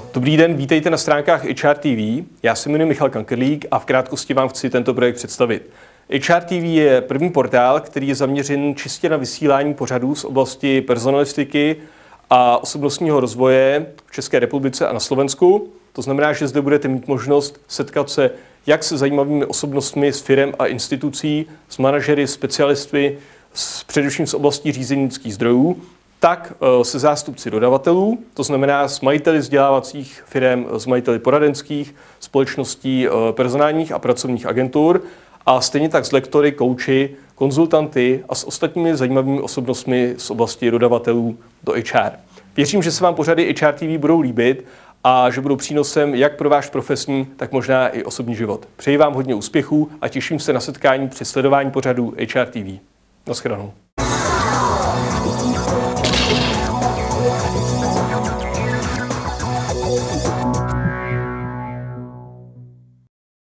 Dobrý den, vítejte na stránkách HR TV. Já se jmenuji Michal Kankerlík a v krátkosti vám chci tento projekt představit. HR TV je první portál, který je zaměřen čistě na vysílání pořadů z oblasti personalistiky a osobnostního rozvoje v České republice a na Slovensku. To znamená, že zde budete mít možnost setkat se jak se zajímavými osobnostmi z firem a institucí, s manažery, specialisty, především z oblasti řízení lidských zdrojů, tak se zástupci dodavatelů, to znamená s majiteli vzdělávacích firem, s majiteli poradenských společností, personálních a pracovních agentur a stejně tak s lektory, kouči, konzultanty a s ostatními zajímavými osobnostmi z oblasti dodavatelů do HR. Věřím, že se vám pořady HR TV budou líbit a že budou přínosem jak pro váš profesní, tak možná i osobní život. Přeji vám hodně úspěchů a těším se na setkání při sledování pořadů HR TV. Naschledanou.